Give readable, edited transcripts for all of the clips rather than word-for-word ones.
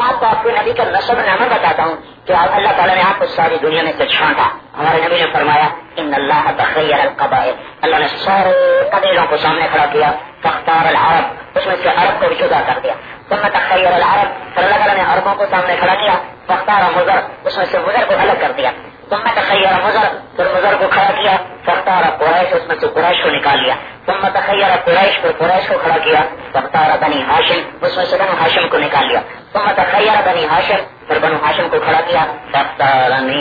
آپ کو آپ کے نبی کا نسب نامہ بتاتا ہوں کہ اللہ تعالیٰ نے آپ کو ساری دنیا میں سے چھانٹا. ہمارے نبی نے فرمایا ان اللہ تخیر القبائل, اللہ نے سارے قبیلوں کو سامنے کھڑا کیا. فاختار العرب, اس میں سے عرب کو بھی جدا کر دیا. ثم تخیر العرب, پھر اللہ تعالیٰ نے عربوں کو سامنے کھڑا کیا. فاختار مضر, اس میں سے مضر کو الگ کر دیا. ثم تخیر مضر, پھر مضر کو کھڑا کیا. فاختار قریش, اس میں سے قریش کو نکال لیا. ثم تخیر قریش, پھر قریش کو کھڑا کیا. فاختار بنی ہاشم, اس میں سے بنو ہاشم کو نکال لیا. ثم تخیر بنی ہاشم, پھر بنو ہاشم کو کھڑا کیا. فاختارنی,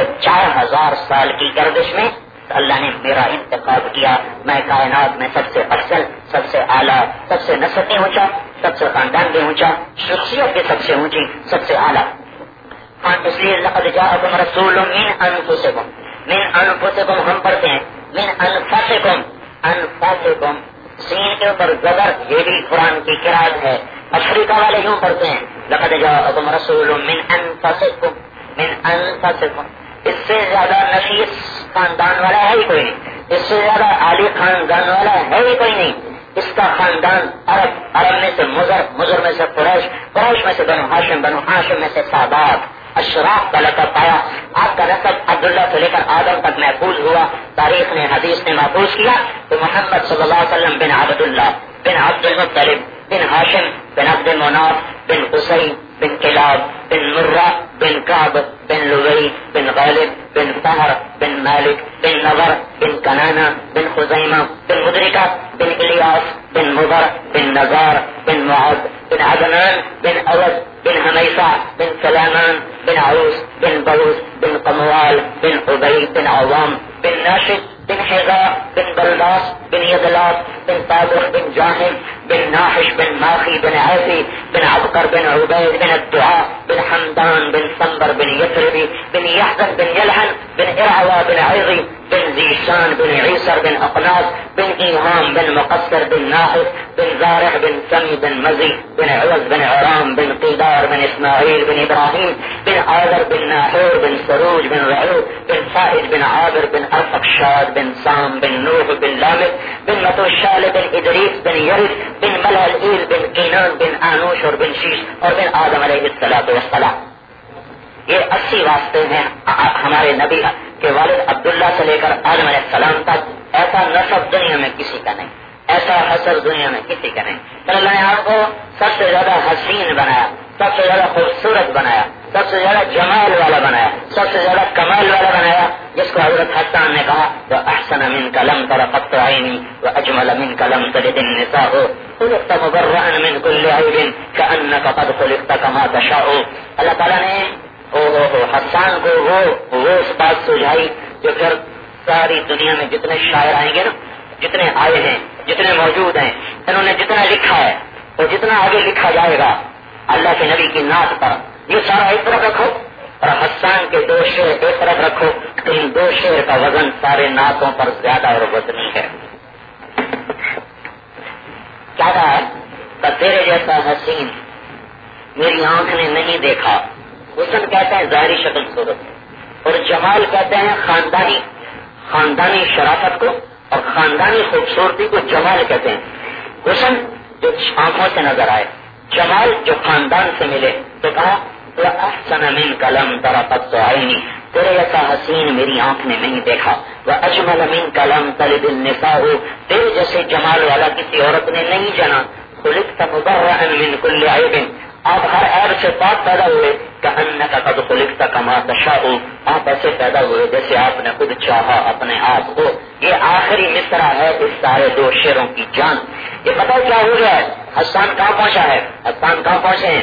4000 سال کی گردش میں اللہ نے میرا انتخاب کیا. میں کائنات میں سب سے افضل, سب سے اعلیٰ, سب سے نسب بھی اونچا, سب سے خاندان بھی اونچا, شخصیت بھی سب سے اونچی, سب سے اعلیٰ. ہاں اس لیے لقد جاءکم رسول من انفسکم, من انفسکم ہم پڑھتے ہیں من انفسکم, انفسکم سین کے اوپر زبر, یہ بھی قرآن کی قرات ہے. افریقہ والے یوں پڑھتے ہیں لقد جاءکم رسول من انفسکم, من انفسکم. اس سے زیادہ نفیس خاندان والا ہے ہی کوئی نہیں, اس سے زیادہ عالی خاندان والا ہے ہی کوئی نہیں. اس کا خاندان عرب, عرب میں سے مضر, مضر میں سے قریش, قریش میں سے بنو ہاشم, بنو ہاشم میں سے سادات, اشراف کا لقب پایا. آپ کا نسب عبداللہ سے لے کر آدم تک محفوظ ہوا. تاریخ نے, حدیث نے محفوظ کیا تو محمد صلی اللہ علیہ وسلم بن عبداللہ بن عبد المطلب بن ہاشم بن عبد مناف بن قصی بن کلاب بن مرہ بن کعب بن لبی بن غالب بن فہر بن مالک بن نظر بن کنانہ بن خزیمہ بن مدرکہ بن الیاس بن مضر بن نزار بن معد بن عدنان بن اوس بن حمیفہ بن سلیمان بن عوس بن بوس بن قموال بن عبید بن عوام بن ناشد بن حذاء بن بلداس بن یدلاس بن طابخ بن جاہم بن ناحش بن ماخی بن عیفی بن عبقر بن عبید بن الدعاء بن حمدان بن صنبر بن یثربی بن یحزن بن یلحن بن ارعوا بن عیضی بن زیشان بن عیسر بن اقناص بن ایهام بن مقصر بن ناحس بن زارح بن سمی بن مزی بن عوض بن عرام بن قیدار بن اسماعیل بن ابراہیم بن عاذر بن ناحور بن سروج بن رعوب بن فائد بن عابر بن ارفقشاد بن سام بن نوح بن لامد بن متوشال بن ادریس بن یرد بن ملعیل بن قینان بن آنوش اور بن شیش اور بن آدم علیہ السلام. یہ 80 واسطے ہیں ہمارے نبی کے والد عبداللہ سے لے کر آدم علیہ السلام تک. ایسا نسب دنیا میں کسی کا نہیں, ایسا حسر دنیا میں کسی کا نہیں. تو اللہ نے آپ کو سب سے زیادہ حسین بنایا, سب سے زیادہ خوبصورت بنایا, سب سے زیادہ جمال والا بنایا, سب سے زیادہ کمال والا بنایا, جس کو حضرت حسان نے کہا وَأَحْسَنَ مِنْكَ لَمْ تَرَ قَطُّ عَيْنِي وَأَجْمَلَ مِنْكَ لَمْ تَلِدِ النِّسَاءُ خُلِقْتَ مُبَرَّأً مِنْ كُلِّ عَيْبٍ كَأَنَّكَ قَدْ خُلِقْتَ كَمَا تَشَاءُ. اللہ تعالیٰ نے حسان کو وہ بات سجھائی جو پھر ساری دنیا میں جتنے شاعر آئیں گے نا, جتنے آئے ہیں, جتنے موجود ہیں, انہوں نے جتنا لکھا ہے اور جتنا آگے لکھا جائے گا اللہ کے نبی کی نعت پر, یہ سارا ایک طرف رکھو اور حسان کے 2 شعر ایک طرف رکھو تو ان 2 شعر کا وزن سارے نعتوں پر زیادہ اور وزنی ہے. کیا کہا ہے کہ تیرے جیسا حسین میری آنکھ نے نہیں دیکھا. حسن کہتے ہیں ظاہری شکل صورت, اور جمال کہتے ہیں خاندانی شرافت کو اور خاندانی خوبصورتی کو جمال کہتے ہیں. حسن جو آنکھوں سے نظر آئے, جمال جو خاندان سے ملے. تو کہا وَأَحْسَنَ مِنْكَ لَمْ تَرَ قَطُّ عَيْنِي, تیرے جیسا حسین میری آنکھ نے نہیں دیکھا. وَأَجْمَلَ مِنْكَ لَمْ تَلِدِ النِّسَاءُ, تیرے جیسے جمال والا کسی عورت نے نہیں جنا. خُلِقْتَ مُبَرَّأً مِنْ كُلِّ عَيْبٍ, آپ ہر عیب سے پاک پیدا ہوئے. كَأَنَّكَ قَدْ خُلِقْتَ كَمَا تَشَاءُ, آپ ایسے پیدا ہوئے جیسے آپ نے خود چاہا اپنے آپ کو. یہ آخری مصرع ہے اس سارے 2 شعروں کی جان. یہ پتہ کیا ہو گیا ہے, حسان کہاں پہنچا ہے, حسان کہاں پہنچے ہیں.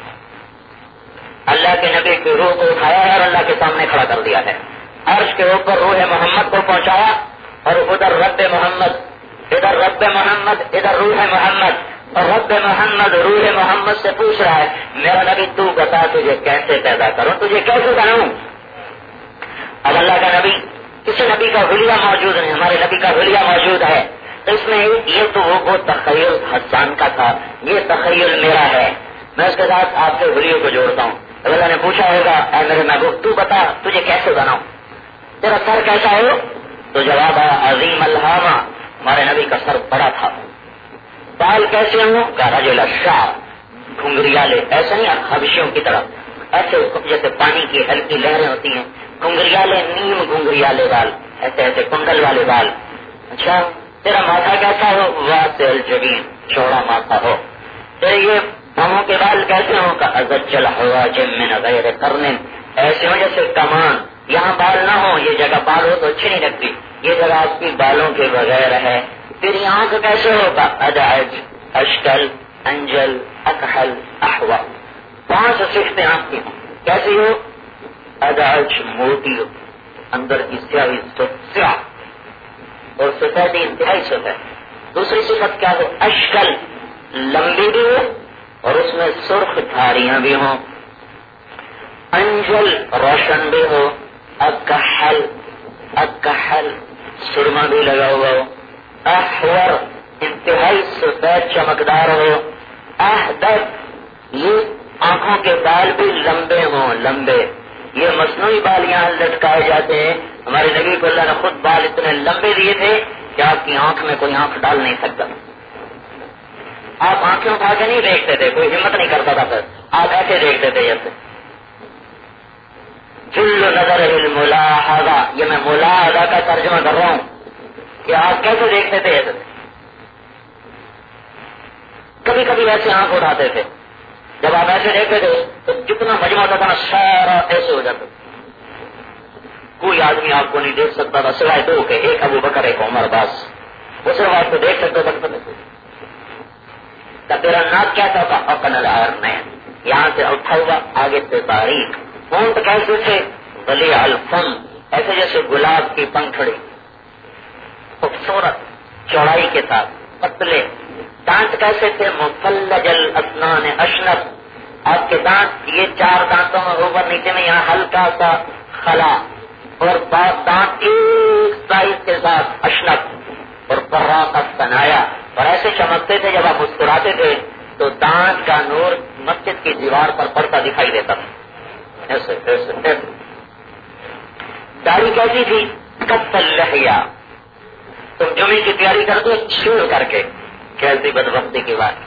اللہ کے نبی کی روح کو اٹھایا ہے اور اللہ کے سامنے کھڑا کر دیا ہے. عرش کے اوپر روح محمد کو پہنچایا اور ادھر رب محمد, ادھر رب محمد, ادھر روح محمد. اور رب محمد روح محمد سے پوچھ رہا ہے میرا نبی تو بتا تجھے کیسے پیدا کروں, تجھے کیسے بناؤں. اب اللہ کا نبی, کسی نبی کا حلیہ موجود نہیں, ہمارے نبی کا حلیہ موجود ہے. تو اس میں یہ تو وہ تخیل حسان کا تھا, یہ تخیل میرا ہے. میں اس کے ساتھ آپ کے حلیے کو جوڑتا ہوں. اللہ نے پوچھا ہوگا اے میرے محبوب تو بتا تجھے کیسے بناؤں, تیرا سر کیسا ہو. تو جواب آیا عظیم الہامہ, ہمارے نبی کا سر بڑا تھا. بال کیسے ہوں, کا رجل الشعر, گھنگریالے، ایسا نہیں حبشیوں کی طرح، ایسے جیسے پانی کی ہلکی لہریں ہوتی ہیں، گھنگریالے، نیم گھنگریالے بال، ایسے ایسے کنڈل والے بال. اچھا تیرا ماتھا کیسا ہو؟ واسع الجبین، چوڑا ماتھا ہو. تیرے یہ بھووں کے بال کیسے ہوں؟ کا ازجل حواجم من غیر قرن، ایسے ہو جیسے کمان، یہاں بال نہ ہو، یہ جگہ بال ہو تو اچھی نہیں لگتی، یہ جگہ آپ کی بالوں کے بغیر ہے. تیری آنکھ کیسے ہوگا؟ ادعج اشکل انجل اکحل احوا، 5 صفتیں آنکھ کی کیسی ہو؟ ادعج موٹی ہو، اندر کی سیاہی سیاہ اور سفیدی انتہائی سفید. دوسری صفت کیا ہو؟ اشکل، لمبی بھی ہو اور اس میں سرخ دھاریاں بھی ہوں. انجل، روشن بھی ہو. اکحل، اکحل سرما بھی لگا ہوا ہو. احور، انتہائی سفید چمکدار ہو. احدب، یہ آنکھوں کے بال بھی لمبے ہوں، لمبے. یہ مصنوعی بال یہاں لٹکائے جاتے ہیں، ہمارے نبی کو اللہ نے خود بال اتنے لمبے دیے تھے کہ آپ کی آنکھ میں کوئی آنکھ ڈال نہیں سکتا. آپ آنکھیں اٹھا کے نہیں دیکھتے تھے، کوئی ہمت نہیں کرتا تھا، پھر آپ ایسے دیکھتے تھے جیسے. جل نظر الملاحظہ، یہ میں ملاحظہ کا ترجمہ کر رہا ہوں کہ آپ کیسے دیکھتے تھے ایسے. کبھی کبھی ایسے آنکھ اٹھاتے تھے، جب آپ ایسے دیکھتے تھے تو جتنا مجمع ہوتا تھا نا سارا ایسے ہو جاتا. کوئی آدمی آپ کو نہیں دیکھ سکتا تھا سوائے 2 کے، ایک ابو بکر ایک عمر. بس وہ صرف آپ کو دیکھ سکتے بچپن میں. تب تیرا ناک کیسا تھا؟ اپن الارنین، یہاں سے اٹھا ہوا، آگے سے باریک. ہونٹ کیسے تھے؟ ولیع الفم، ایسے جیسے گلاب کی پنکھڑی، خوبصورت چوڑائی کے ساتھ، پتلے. دانت کیسے تھے؟ مفلج الاسنان اشنب، آپ کے دانت یہ 4 دانتوں میں اوپر نیچے میں یہاں ہلکا سا خلا، اور دانت ایک سائز کے ساتھ اشنب اور براق الثنایا، اور ایسے چمکتے تھے جب آپ مسکراتے تھے تو دانت کا نور مسجد کی دیوار پر پڑتا دکھائی دیتا تھا. ایسے ایسے ایسے. داڑھی کیسی تھی؟ کف اللحیہ، تم جمعے کی تیاری کرتے ہو چھوڑ کر کے، کیسی بدبختی کی بات.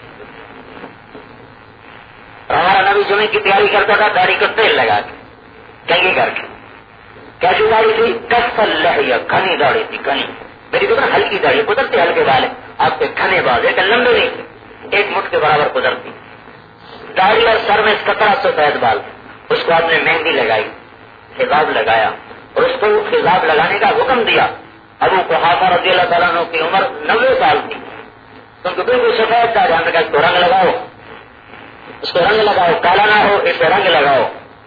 ہمارا نبی جمعے کی تیاری کرتا تھا داڑھی کو تیل لگا کے، کنگھی کر کے. کیسی داڑھی تھی؟ کف اللحیہ، گھنی داڑھی تھی، گھنی. میری تو ہلکی داڑھی، قدرتی ہلکے بال ہے، آپ کے گھنے بال ایک لمبے نہیں تھے، 1 مٹھ کے برابر قدرتی داڑھی، اور سر میں کترا سفید بال. اس کو آپ نے مہندی لگائی، خضاب لگایا، اور اس کو خضاب لگانے کا حکم دیا. ابو قحافہ رضی اللہ تعالیٰ عنہ کی عمر 90 سال تھی، تو ان کو بالکل سفید تھا. جہاں نے کہا اس کو رنگ لگاؤ، اس کو رنگ لگاؤ، کالا نہ ہو، اسے رنگ لگاؤ.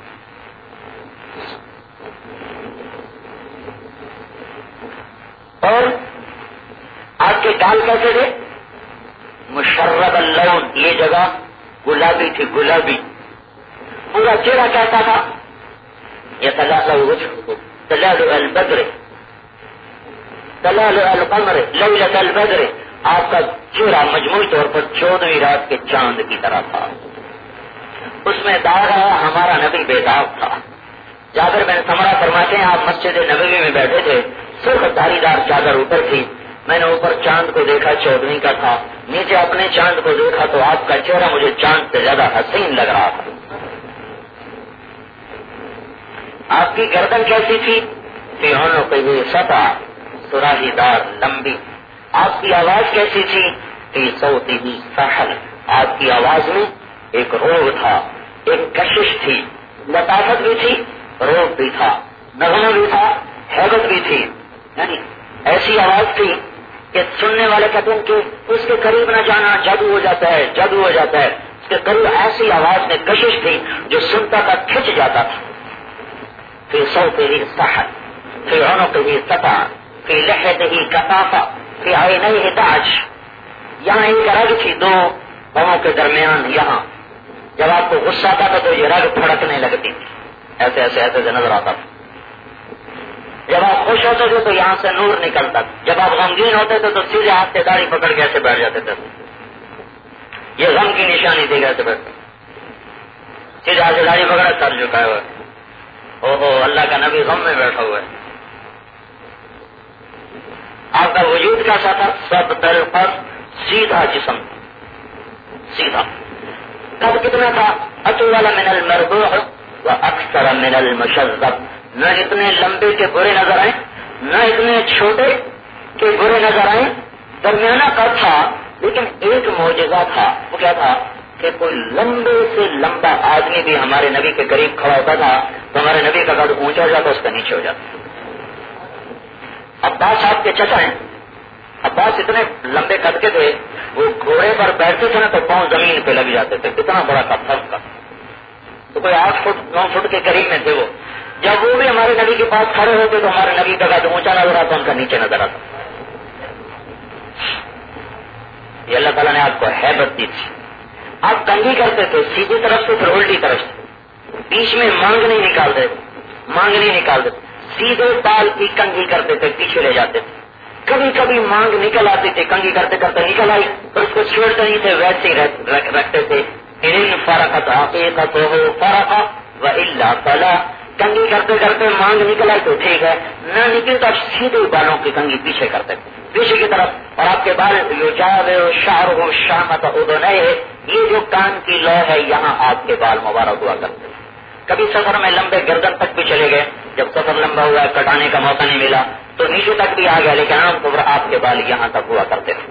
اور آپ کے گال کیسے تھے؟ مشرب اللون، یہ جگہ گلابی تھی، گلابی. پورا چہرہ کیسا تھا؟ یہ تلالع البدر، تلالع القمر لیلۃ البدر. آپ کا چہرہ مجموعی طور پر 14ویں رات کے چاند کی طرح تھا. اس میں داغ ہے، ہمارا نبی بے داغ تھا. جابر بن سمرہ فرماتے ہیں آپ مسجد نبوی میں بیٹھے تھے، سرخ دھاری دار چادر اوپر تھی. میں نے اوپر چاند کو دیکھا 14ویں کا تھا، نیچے اپنے چاند کو دیکھا تو آپ کا چہرہ مجھے چاند سے زیادہ حسین لگ رہا تھا. آپ کی گردن کیسی تھی؟ فی عنقہ سطع، سراہی دار، لمبی. آپ کی آواز کیسی تھی؟ فی صوتہ سحل، آپ کی آواز میں ایک روگ تھا، ایک کشش تھی، لطافت بھی تھی، روگ بھی تھا، نغمہ بھی تھا، حیبت بھی تھی. یعنی ایسی آواز تھی کہ سننے والے کہتے ہیں کہ اس کے قریب نہ جانا، جادو ہو جاتا ہے، جادو ہو جاتا ہے. اس کے قریب ایسی آواز میں کشش تھی جو سنتا تھا کھنچ جاتا تھا. فی صوتہ سحل، فی عنقہ سطع، فی لحیتہ کثافہ، فی عینیہ تاج. یہاں ایک رگ تھی 2 پاؤں کے درمیان. یہاں جب آپ کو غصہ آتا تھا تو یہ رگ پھڑکنے لگتی تھی، ایسے ایسے ایسے نظر آتا تھا. جب آپ خوش ہوتے تھے تو یہاں سے نور نکلتا تھا. جب آپ غمگین ہوتے تھے تو سیدھے ہاتھ سے داڑھی پکڑ کے ایسے بیٹھ جاتے تھے. یہ غم کی نشانی تھی، ایسے بیٹھتے سیدھے ہاتھ سے داڑھی پکڑا، سر جھکائے ہوئے. اوہو، اللہ کا نبی غم میں بیٹھا ہوا ہے. آپ کا وجود کیسا تھا؟ سب طرف سیدھا جسم، سیدھا. قد کتنا تھا؟ اطول من المربوع واکثر من المشذب، نہ اتنے لمبے کے برے نظر آئے نہ اتنے چھوٹے کہ برے نظر آئے، درمیانہ قد تھا. لیکن ایک معجزہ تھا. وہ کیا تھا؟ کہ کوئی لمبے سے لمبا آدمی بھی ہمارے نبی کے قریب کھڑا ہوتا تھا تو ہمارے نبی کا قد اونچا ہو جاتا، اس کا نیچے ہو جاتا. عباس آپ کے چچا ہیں. عباس اتنے لمبے قد کے تھے، وہ گھوڑے پر بیٹھتے تھے نا تو پاؤں زمین پہ لگ جاتے تھے، اتنا بڑا قد تھا اس کا. تو کوئی 8 فٹ 9 فٹ کے قریب میں تھے وہ. جب وہ بھی ہمارے نبی کے پاس کھڑے ہوتے تو ہمارے نبی کا قد اونچا نظر آتا، ان کا نیچے نظر آتا. یہ اللہ تعالیٰ نے آپ کو ہیبت دی تھی. آپ کنگھی کرتے تھے سیدھی طرف سے پھر الٹی طرف سے، بیچ میں مانگ نہیں نکالتے، سیدھے بال کی کنگھی کرتے تھے، پیچھے لے جاتے تھے. کبھی کبھی مانگ نکل آتی تھی، کنگھی کرتے کرتے نکل آئی اور اس کو چھوڑتے نہیں تھے، ویسے ہی رکھتے تھے. ان فرقت حقیقتہ فرقا والا فلا، کنگھی کرتے کرتے مانگ نکل آئی تو ٹھیک ہے، نہ نکل تو سیدھے بالوں کی کنگھی پیچھے کرتے تھے، پیچھے کی طرف. اور آپ کے بال شعرہ شامت اذنیہ، یہ جو کان کی لو ہے یہاں آپ کے بال مبارک ہوا کرتے. کبھی سفر میں لمبے گردن تک بھی چلے گئے، جب سفر لمبا ہوا کٹانے کا موقع نہیں ملا تو نیچے تک بھی آ گیا، لیکن عام طور آپ کے بال یہاں تک ہوا کرتے تھے.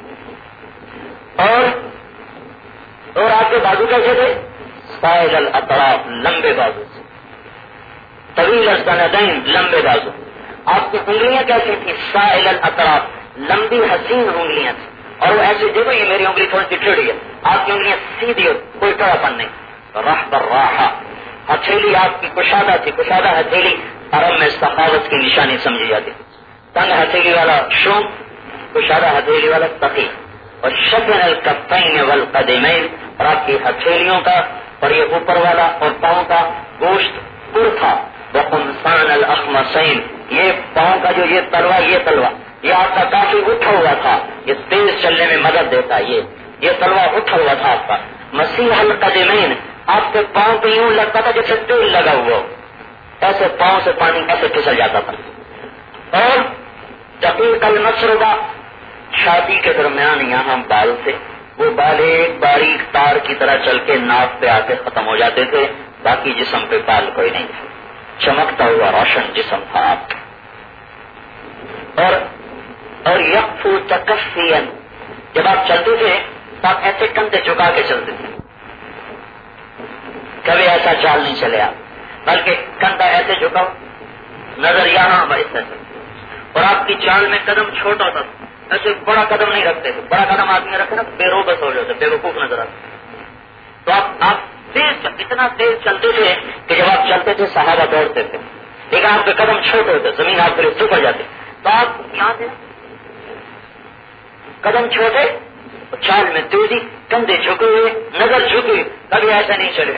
اور آپ کے بازو کیسے تھے؟ سائل الاطراف، لمبے بازو، طویل السندین، لمبے بازو. آپ کی انگلیاں کیسی تھی؟ سائل الاطراف، لمبی حسین انگلیاں تھیں. اور وہ ایسے دیکھو یہ میری انگلی تھوڑی سی ٹیڑھی ہے، آپ کی انگلیاں سیدھی، کوئی ٹڑاپن نہیں. راہ بالراحہ، ہتھیلی آپ کی کشادہ تھی. کشادہ ہتھیلی عرب میں سخاوت کی نشانی سمجھی جاتی. تنگ ہتھیلی والا شوم، کشادہ ہتھیلی والا تقی. اور شکن الکفین والقدمین، اور آپ کی ہتھیلیوں کا اور یہ اوپر والا اور پاؤں کا گوشت پر تھا. وقمصان الاخمصین، یہ پاؤں کا جو یہ تلوا یہ آپ کا کافی اٹھا ہوا تھا، یہ تیز چلنے میں مدد دیتا. یہ تلوار اٹھا ہوا تھا آپ کا. مسیح القدمین، آپ کے پاؤں پہ یوں لگتا تھا جیسے تیل لگا ہوا، ایسے پاؤں سے پانی ایسے پھسل جاتا تھا. اور دقیق المسربہ، چھاتی کے درمیان یہاں بال تھے، وہ بال ایک باریک تار کی طرح چل کے ناک پہ آ کے ختم ہو جاتے تھے، باقی جسم پہ بال کوئی نہیں تھا. چمکتا ہوا روشن جسم تھا آپ کا. اور یکفو تکفین، جب آپ چلتے تھے تو آپ ایسے کندھے جھکا کے چلتے تھے. کبھی ایسا چال نہیں چلے آپ، بلکہ کندھا ایسے جھکاؤ، نظر یہاں اس طرح. اور آپ کی چال میں قدم چھوٹا تھا، ایسے بڑا قدم نہیں رکھتے تھے. بڑا قدم آدمی رکھے نا بے روبس ہو جاتے، بے وقوف نظر آتے. تو آپ اتنا تیز چلتے تھے کہ جب آپ چلتے تھے صحابہ دوڑتے تھے، لیکن آپ کے قدم چھوٹے ہوتے، زمین آپ کے سکڑ جاتے. تو آپ یہاں سے قدم چھوٹے، چال میں تیزی، کندھے جھکے ہوئے، نظر جھکی، کبھی ایسا نہیں چلے.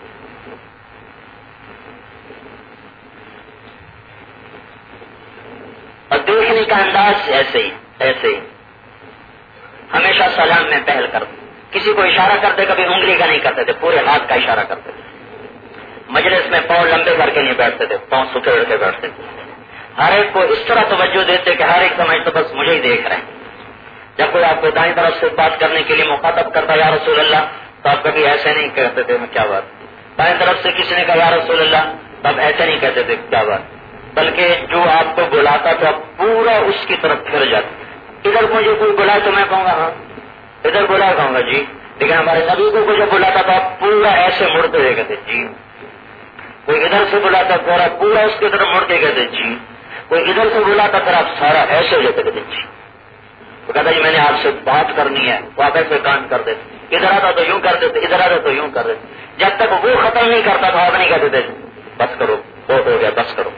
اور دیکھنے کا انداز ایسے ہی ہمیشہ سلام میں پہل کرتے، کسی کو اشارہ کرتے کبھی انگلی کا نہیں کرتے تھے، پورے ہاتھ کا اشارہ کرتے تھے. مجلس میں پاؤں لمبے کر کے نہیں بیٹھتے تھے، پاؤں سکیڑ کے بیٹھتے تھے. ہر ایک کو اس طرح توجہ دیتے کہ ہر ایک سمجھ تو بس مجھے ہی دیکھ رہے ہیں. جب کوئی آپ کو دائیں طرف سے بات کرنے کے لیے مخاطب کرتا یا رسول اللہ تو آپ کبھی ایسے نہیں کہتے تھے میں کیا بات. دائیں طرف سے کسی نے کہا یا رسول اللہ تو آپ ایسے نہیں کہتے تھے کیا بات، بلکہ جو آپ کو بلاتا تو آپ پورا اس کی طرف پھر جاتے. ادھر مجھے کوئی بلائے تو میں کہوں گا ہاں، ادھر بلا کہوں گا جی. لیکن ہمارے نبی کو جب بلاتا تو آپ پورا ایسے مڑتے ہوئے کہتے جی. کوئی ادھر سے بلاتا پورا اس کی طرف مڑ کے کہتے جی. کوئی ادھر سے بلاتا پھر آپ سارا ایسے ہو جاتے کہتے جی. تو کہتا جی میں نے آپ سے بات کرنی ہے، تو آپ ایسے کام کر دیتے. ادھر آتا تو یوں کر دیتے، ادھر آتا تو یوں کر دیتے. جب تک وہ ختم نہیں کرتا تو آپ نہیں کہتے تھے بس کرو، بہت ہو گیا بس کرو.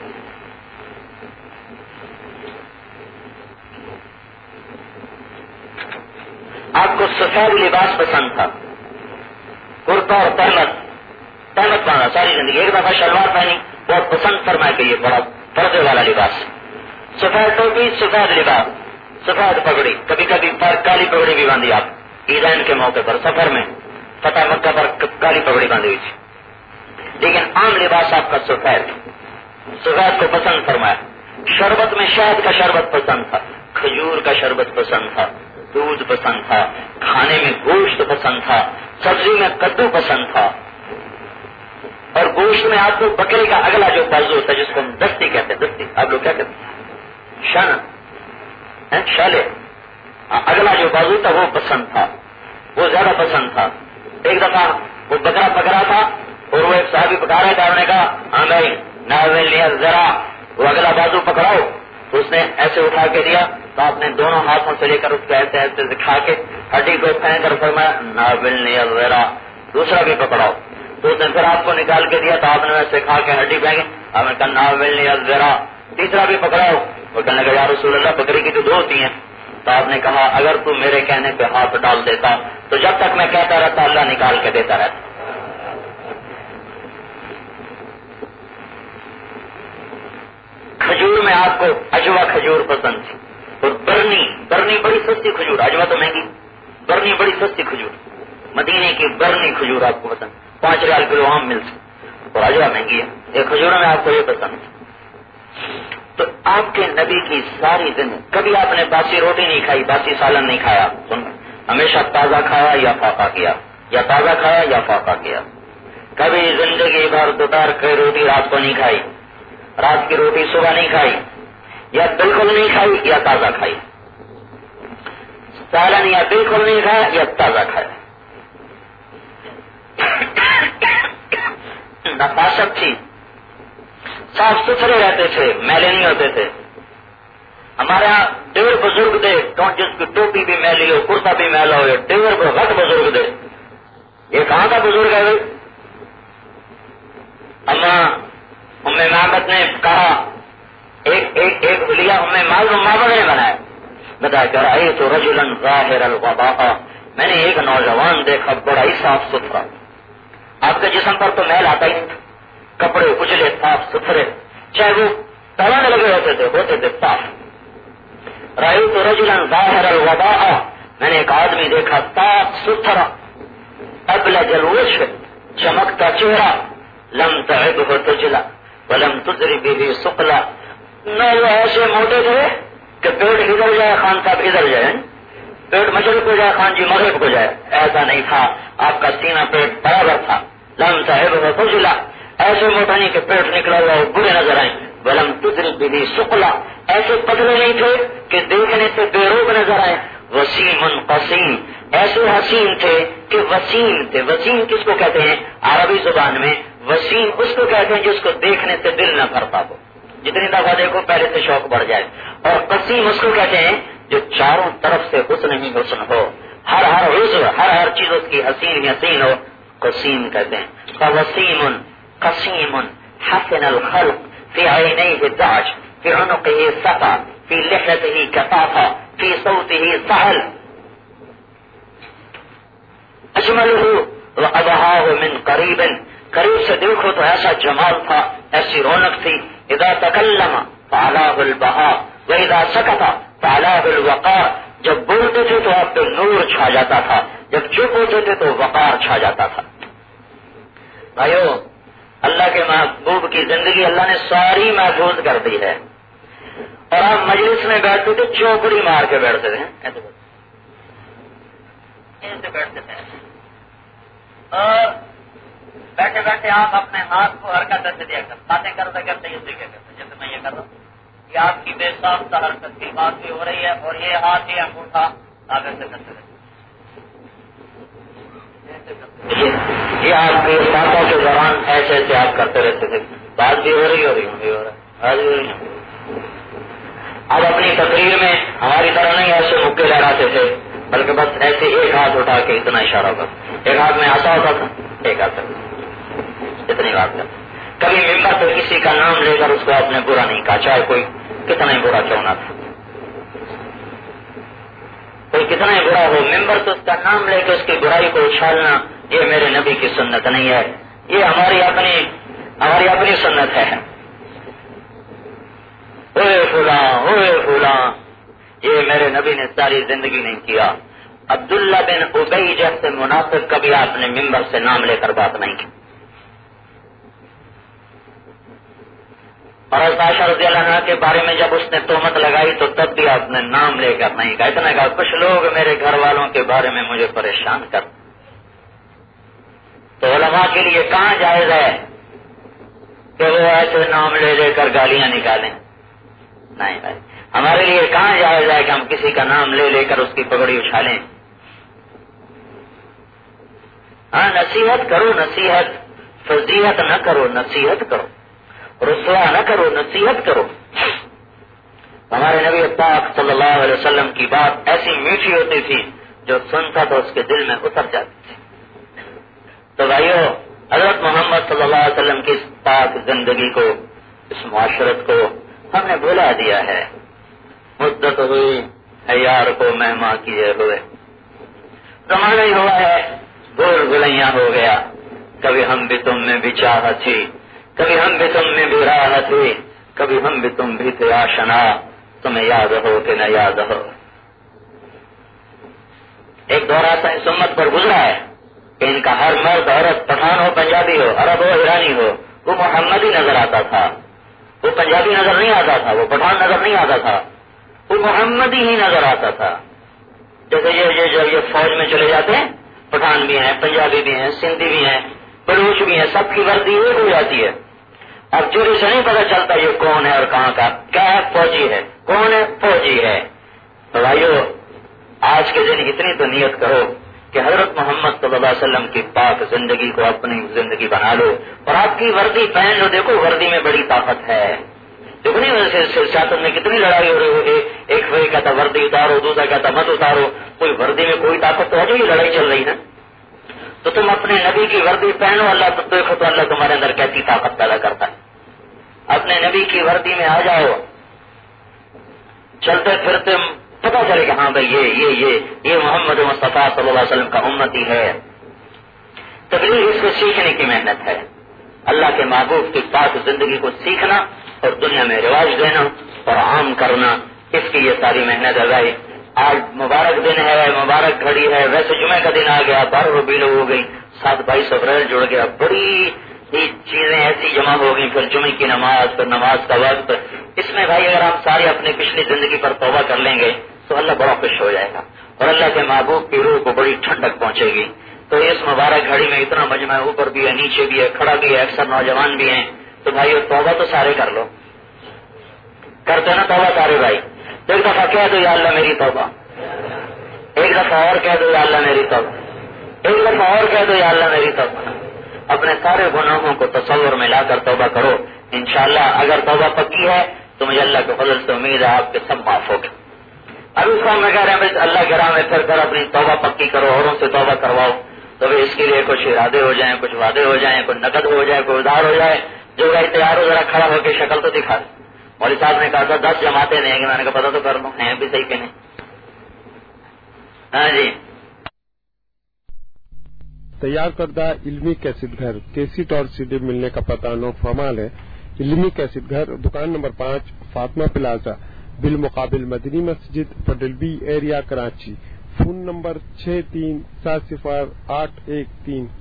آپ کو سفید لباس پسند تھا، کرتا اور تہمت پہنا ساری زندگی. ایک دفعہ شلوار پہنی، بہت پسند فرمایا کہ یہ بڑا پردے والا لباس. سفید ٹوپی، سفید لباس، سفید پگڑی، کبھی کبھی کالی پگڑی بھی باندھی آپ عیدین کے موقع پر. سفر میں فتح مکہ پر کالی پگڑی باندھی ہوئی تھی، لیکن عام لباس آپ کا سفید کو پسند فرمایا. شربت میں شہد کا شربت پسند تھا، کھجور کا شربت پسند تھا، دودھ پسند تھا، کھانے میں گوشت پسند تھا، سبزی میں کدو پسند تھا، اور گوشت میں آپ کو بکرے کا اگلا جو بازو ہوتا ہے جس کو ہم دستی کہتے ہیں، دستی آپ لوگ کیا کہتے ہیں، شن، شالے، اگلا جو بازو تھا وہ پسند تھا، وہ زیادہ پسند تھا۔ ایک دفعہ وہ بکرا پکڑا تھا اور وہ ایک صحابی پکا رہے تھے، انہوں نے کہا ہاں بھائی ناول ذرا وہ اگلا بازو پکڑاؤ، تو اس نے ایسے اٹھا کے دیا، تو آپ نے دونوں ہاتھوں سے لے کر اس کو ایسے ایسے دکھا کے ہڈی کو پھینک کر فرمایا ناول ذرا دوسرا بھی پکڑاؤ، تو اس نے پھر آپ کو نکال کے دیا، تو آپ نے ویسے کھا کے ہڈی پھینکی، آپ نے کہا ناول ذرا تیسرا بھی پکڑاؤ، وہ کہنے لگا یا رسول اللہ بکری کی تو دو ہوتی ہیں، تو آپ نے کہا اگر تو میرے کہنے پہ ہاتھ ڈال دیتا تو جب تک میں کہتا رہتا اللہ نکال کے دیتا رہتا۔ کھجور میں آپ کو اجوا کھجور پسند تھی، اور برنی بڑی سستی کھجور، اجوا تو مہنگی، برنی بڑی سستی کھجور، مدینے کی برنی کھجور آپ کو پسند، 5 ریال کلو عام ملتی، اور اجوا مہنگی ہے، یہ کھجوروں میں آپ کو یہ پسند ہے۔ تو آپ کے نبی کی ساری زندگی کبھی آپ نے باسی روٹی نہیں کھائی، باسی سالن نہیں کھایا، ہمیشہ تازہ کھایا یا فاقہ کیا، یا تازہ کھایا یا فاقہ کیا، کبھی زندگی بھر دوپہر کی روٹی رات کو نہیں کھائی، رات کی روٹی صبح نہیں کھائی، یا بالکل نہیں کھائی یا تازہ کھائی، سالن یا بالکل نہیں کھایا یا تازہ کھایا۔ نفاست تھی، صاف ستھرے رہتے تھے، میلے نہیں ہوتے تھے۔ ہمارے یہاں 1.5 بزرگ تھے، جس کی ٹوپی بھی میلی ہو، کرتا بھی میلا ہو، 1.5 غٹ بزرگ تھے۔ یہ کہاں کا بزرگ ہے بھائی؟ اما ام معبد نے کہا، ایک بلیا معبد نے بنایا، بتایا کہ رأیت تو رجلا ظاہر الوضاء، میں نے ایک نوجوان دیکھا بڑا ہی صاف ستھرا، آپ کے جسم پر تو میل آتا ہی نہیں، کپڑے اجلے صاف ستھرے، چاہے وہ تڑنے لگے ہوتے تھے صاف۔ رأیت تو رجلا ظاہر الوضاء، میں نے ایک آدمی دیکھا صاف ستھرا، ابلج الوجه، چمکتا چہرہ، لم تعبه تجلا ولم تضر به ثقلا، نہ وہ ایسے موٹے تھے کہ پیٹ ادھر جائے خان صاحب ادھر جائے، پیٹ مشرق کو جائے خان جی مغرب کو جائے، ایسا نہیں تھا، آپ کا سینہ پیٹ برابر تھا۔ لم تعبه تجلا، ایسے موٹا نہیں کہ پیٹ نکلا ہوا اور برے نظر آئے، ولم تضر به ثقلا، ایسے پتلے نہیں تھے کہ دیکھنے سے بے روب نظر آئے، وسیم قسیم، ایسے حسین تھے کہ وسیم تھے۔ وسیم کس کو کہتے ہیں عربی زبان میں؟ وسیم اس کو کہتے ہیں جس کو دیکھنے سے دل نہ بھرتا ہو، جتنی دفعہ دیکھو پہلے سے شوق بڑھ جائے، اور قسیم اس کو کہتے ہیں جو چاروں طرف سے حسن ہی حسن ہو، ہر عضو ہر چیز اس کی حسین حسین ہو، قسیم کہتے ہیں۔ فوسیم قسیم حسن الخلق، فی عینیہ دعج، فی عنقہ صفا، فی لحیتہ کثافہ، فی صوتہ سہل، اجملہ وابہاہ من قریب، قریب سے دیکھو تو ایسا جمال تھا، ایسی رونق تھی۔ اذا تکلم فعلاہ البہاء واذا سکت فعلاہ الوقار، جب بولتے تھے تو آپ پہ نور چھا جاتا تھا، جب چپ ہوتے تھے تو وقار چھا جاتا تھا۔ بھائیو، اللہ کے محبوب کی زندگی اللہ نے ساری محفوظ کر دی ہے، اور آپ مجلس میں بیٹھتے تھے چوکڑی مار کے بیٹھتے تھے، ایسے بیٹھتے تھے، اور بیٹھے بیٹھے آپ اپنے ہاتھ کو حرکت سے دیا کر، باتیں کرتے کرتے یہ دیکھا کرتے، جیسے میں یہ کر رہا ہوں، یہ آپ کی بے ساختہ حرکت کی بات بھی ہو رہی ہے، اور یہ ہاتھ ہی انگوٹھا آپ ایسے کرتے رہتے، یہ آپ کے باتوں کے دوران ایسے ایسے آپ کرتے رہتے تھے، بات بھی ہو رہی ہو رہی ہے۔ اب اپنی تقریر میں ہماری طرح نہیں ایسے مکے لہراتے تھے، بلکہ بس ایسے ایک ہاتھ اٹھا کے اتنا اشارہ کر، ایک ہاتھ میں آتا ہوتا تھا، ایک ہاتھ اتنی بات کر۔ کبھی ممبر پہ کسی کا نام لے کر اس کو آپ نے برا نہیں کہا، چاہے کوئی کتنا ہی برا کیوں نہ تھا، کوئی کتنا ہی برا ہو، ممبر تو اس کا نام لے کے اس کی برائی کو اچھالنا یہ میرے نبی کی سنت نہیں ہے، یہ ہماری اپنی سنت ہے۔ اوے فلاں، یہ میرے نبی نے ساری زندگی نہیں کیا۔ عبداللہ بن ابی جیسے منافق کبھی آپ نے ممبر سے نام لے کر بات نہیں کی۔ اور عائشہ رضی اللہ عنہ کے بارے میں جب اس نے تہمت لگائی تو تب بھی آپ نے نام لے کر نہیں کہا، اتنا کہا کچھ لوگ میرے گھر والوں کے بارے میں مجھے پریشان کر. تو علماء کے لیے کہاں جائز ہے کہ وہ ایسے نام لے لے کر گالیاں نکالیں؟ نہیں بھائی، ہمارے لیے کہاں جائز ہے کہ ہم کسی کا نام لے لے کر اس کی پگڑی اچھالیں؟ ہاں، نصیحت کرو، نصیحت، فضیحت نہ کرو، نصیحت کرو، رسوا نہ کرو، نصیحت کرو. ہمارے نبی پاک صلی اللہ علیہ وسلم کی بات ایسی میٹھی ہوتی تھی جو سنتا تو اس کے دل میں اتر جاتی تھی. تو بھائیو، حضرت محمد صلی اللہ علیہ وسلم کی اس پاک زندگی کو، اس معاشرت کو ہم نے بھلا دیا ہے. مدت ہوئی حیار کو مہما کیے ہوئے، زمانہ ہی ہوا ہے بھول بھلیاں ہو گیا. کبھی ہم بھی تم میں بھی چاہت تھی، کبھی ہم بھی تم میں بھی راحت تھی، کبھی ہم بھی تم بھی تھے آشنا، تمہیں یاد ہو کہ نہ یاد ہو. ایک دور ایسا اس امت پر گزرا ہے کہ ان کا ہر مرد عورت، پٹھان ہو پنجابی ہو، عرب ہو ایرانی ہو، وہ محمدی نظر آتا تھا. وہ پنجابی نظر نہیں آتا تھا، وہ پٹھان نظر نہیں آتا تھا، وہ محمدی ہی نظر آتا تھا. جیسے جب یہ فوج میں چلے جاتے ہیں، پٹھان بھی ہیں، پنجابی بھی ہیں، سندھی بھی ہیں، بلوچ بھی ہیں، سب کی وردی ایک ہو جاتی ہے. اب چوری سے نہیں پتا چلتا یہ کون ہے اور کہاں کا، کیا ہے، فوجی ہے، کون ہے، فوجی ہے. تو بھائیو، آج کے دن اتنی تو نیت کرو کہ حضرت محمد صلی اللہ علیہ وسلم کی پاک زندگی کو اپنی زندگی بنا لو اور آپ کی وردی پہن لو. دیکھو وردی میں بڑی طاقت ہے. دیکھو نہیں ویسے سیاست میں کتنی لڑائی ہو رہی ہوگی، ایک بھائی کہتا وردی اتارو، دوسرا کہتا مت اتارو. کوئی وردی میں کوئی طاقت تو ہے جو یہ لڑائی چل رہی ہے. تو تم اپنے نبی کی وردی پہنو، اللہ تو دیکھو تو اللہ تمہارے اندر کیسی طاقت پیدا کرتا ہے. اپنے نبی کی وردی میں آ جاؤ، چلتے پھرتے پتا چلے کہ ہاں بھائی یہ محمد مصطفیٰ صلی اللہ علیہ وسلم کا امتی ہے. تبلیغ اس کو سیکھنے کی محنت ہے. اللہ کے محبوب کی پاک زندگی کو سیکھنا اور دنیا میں رواج دینا اور عام کرنا، اس کی یہ ساری محنت ہے. بھائی آج مبارک دن ہے، مبارک گھڑی ہے. ویسے جمعہ کا دن آ گیا، 12 ربیع ہو گئی، 7-22 اپریل جڑ گیا، بڑی ہی چیزیں ایسی جمع ہو گئی. پھر جمعے کی نماز، پھر نماز کا وقت. اس میں بھائی اگر ہم ساری اپنی پچھلی زندگی پر توبہ کر لیں گے تو اللہ بڑا خوش ہو جائے گا اور اللہ کے محبوب کی روح کو بڑی ٹھنڈک پہنچے گی. تو اس مبارک گھڑی میں اتنا مجمع ہے، اوپر بھی ہے، نیچے بھی ہے، کھڑا بھی ہے، اکثر نوجوان بھی ہیں. تو بھائی توبہ تو سارے کر لو، کرتے نا توبہ سارے بھائی. تو ایک دفعہ کہہ دو یا اللہ میری توبہ، ایک دفعہ اور کہہ دو یا اللہ میری توبہ، ایک دفعہ اور کہہ دو یا اللہ میری توبہ. اپنے سارے گناہوں کو تصور میں لا کر توبہ کرو. انشاءاللہ اگر توبہ پکی ہے تو مجھے اللہ کے فضل سے امید ہے آپ کے سب معاف ہوگا. ابھی اس کو میں کہہ رہے ہیں اللہ کے راہ میں پھر کر اپنی توبہ پکی کرو، اوروں سے توبہ کرواؤ. تو اس کے لیے کچھ ارادے ہو جائیں، کچھ وعدے ہو جائیں، کوئی نقد ہو جائے، کوئی ادھار ہو جائے. جو بھائی تیار ہو ذرا کھڑا ہو کے شکل تو دکھا. مولوی صاحب نے کہا تھا 10 جماعتیں دیں گے، میں نے کہا پتا تو کر لوں ہیں بھی صحیح کہ نہیں. ہاں جی. تیار کردہ علمی کیسٹ گھر، کیسٹ اور CD ملنے کا پتہ نو فرمال ہے. علمی کیسٹ گھر، دکان نمبر 5، فاطمہ پلازا، بالمقابل مدنی مسجد، Patel B area, Karachi. Phone number 63708113.